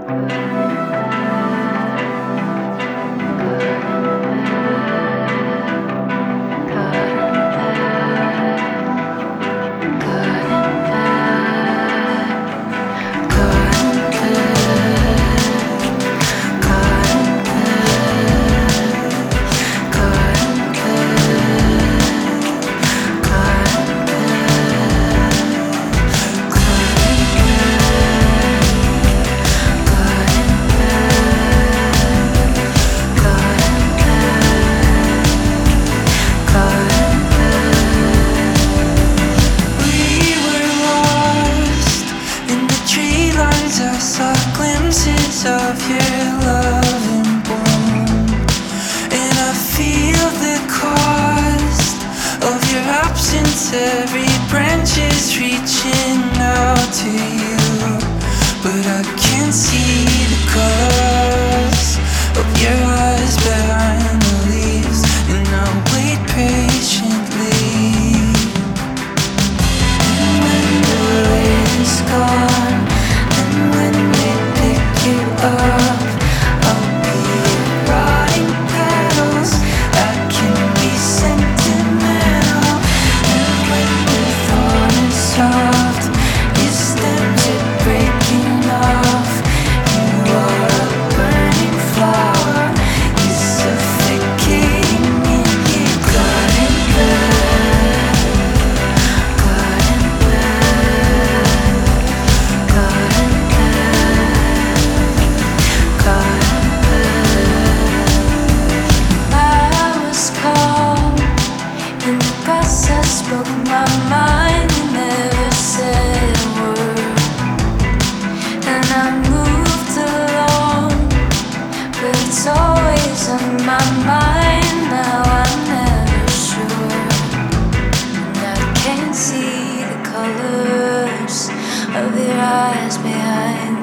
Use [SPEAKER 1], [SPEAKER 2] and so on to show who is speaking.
[SPEAKER 1] Of your loving bloom, and I feel the cost of your absence. Every branch is reaching out to you, but I can't see the colors of your eyes behind the leaves, and I wait patiently. And when the rain is gone, and when they pick you up, I'll be rotting petals that can be sentimental. And when the thorn is soft, your stems are breaking off. You are a burning flower, you're suffocating in your garden bed, garden bed, garden bed. I was calm in the process, spoke my mind and never said a word. And I moved along, but it's always on my mind. Now I'm never sure, and I can't see the colors of your eyes behind